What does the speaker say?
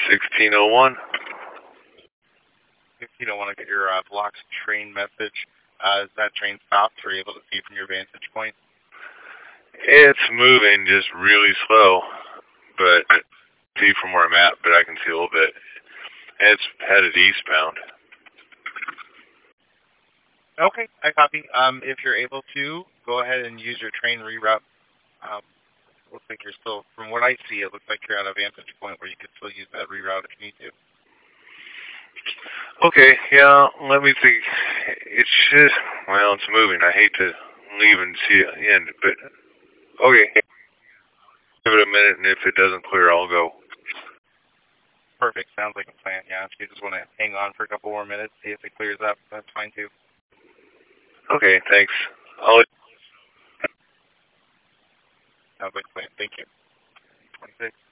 1601. 1601, I get your blocks train message. Is that train stopped? Are you able to see from your vantage point? It's moving just really slow, but I see from where I'm at, but I can see a little bit. It's headed eastbound. Okay, I copy. If you're able to, go ahead and use your train reroute. Looks like you're still, from what I see, it looks like you're at a vantage point where you could still use that reroute if you need to. Okay, yeah, let me think. It should, well, it's moving. I hate to leave and see it end, but okay. Give it a minute, and if it doesn't clear, I'll go. Perfect. Sounds like a plan, yeah. If you just want to hang on for a couple more minutes, see if it clears up, that's fine too. Okay, thanks. Sounds like a plan. Thank you. 26.